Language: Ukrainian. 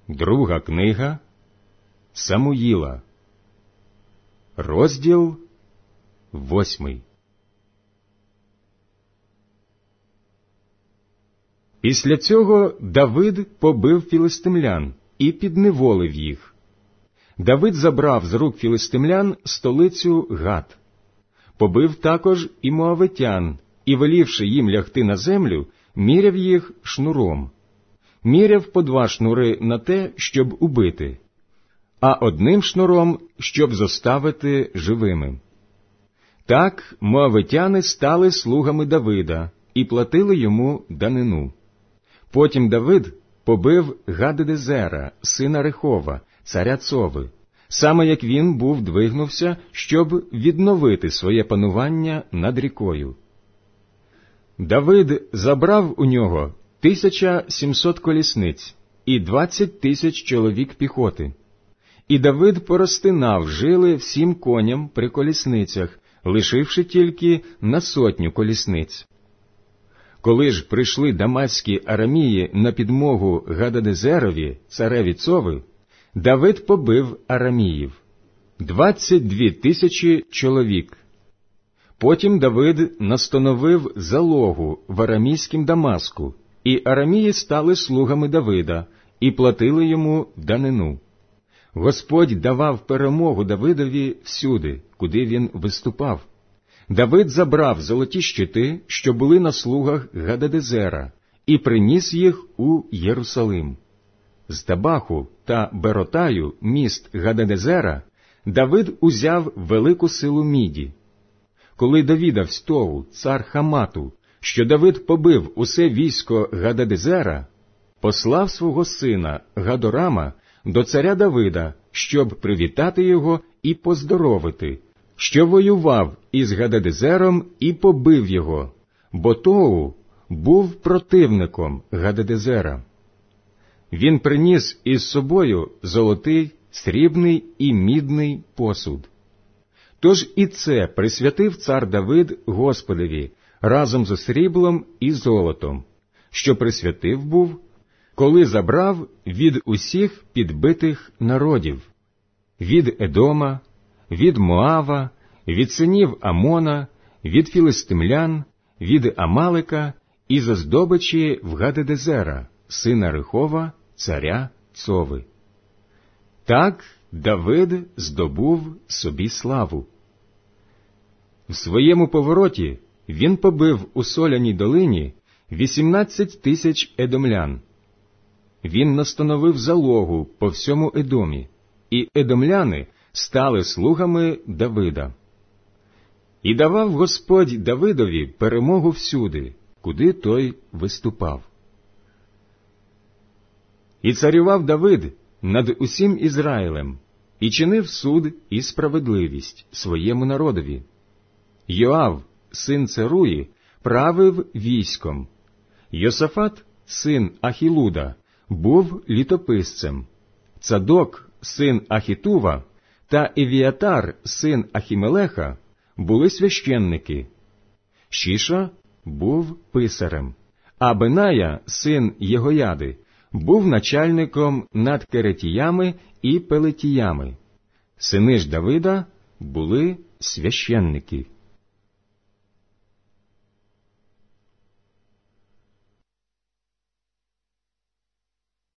Друга книга Самуїла, розділ 8. Після цього Давид побив філистимлян і підневолив їх. Давид забрав з рук філистимлян столицю Гат. Побив також і моавитян, і, велівши їм лягти на землю, міряв їх шнуром. Міряв по 2 шнури на те, щоб убити, а 1 шнуром, щоб зоставити живими. Так моавитяни стали слугами Давида і платили йому данину. Потім Давид побив Гададезера, сина Рехова, царя Цови, саме як він був двигнувся, щоб відновити своє панування над рікою. Давид забрав у нього 1700 колісниць і 20 000 чоловік піхоти. І Давид порозтинав жили всім коням при колісницях, лишивши тільки на 100 колісниць. Коли ж прийшли дамаські арамії на підмогу Гададезерові, цареві Цови, Давид побив араміїв, 22 000 чоловік. Потім Давид настановив залогу в арамійськім Дамаску, і арамії стали слугами Давида і платили йому данину. Господь давав перемогу Давидові всюди, куди він виступав. Давид забрав золоті щити, що були на слугах Гададезера, і приніс їх у Єрусалим. З Табаху та Беротаю, міст Гададезера, Давид узяв велику силу міді. Коли довідавсь Тову, цар Хамату, що Давид побив усе військо Гададезера, послав свого сина Гадорама до царя Давида, щоб привітати його і поздоровити, що воював із Гададезером і побив його, бо Тоу був противником Гададезера. Він приніс із собою золотий, срібний і мідний посуд. Тож і це присвятив цар Давид Господеві разом зі сріблом і золотом, що присвятив був, коли забрав від усіх підбитих народів, від Едома, від Моава, від синів Амона, від філистимлян, від Амалика і за здобичі в Гададезера, сина Рехова, царя Цови. Так Давид здобув собі славу. В своєму повороті він побив у Соляній долині 18 000 едомлян. Він настановив залогу по всьому Едомі, і едомляни стали слугами Давида. І давав Господь Давидові перемогу всюди, куди той виступав. І царював Давид над усім Ізраїлем, і чинив суд і справедливість своєму народові. Йоав, син Церуї, правив військом. Йосафат, син Ахілуда, був літописцем. Цадок, син Ахітува, та Евіатар, син Ахімелеха, були священники. Шіша був писарем, а Беная, син Єгояди, був начальником над керетіями і пелетіями. Сини ж Давида були священники.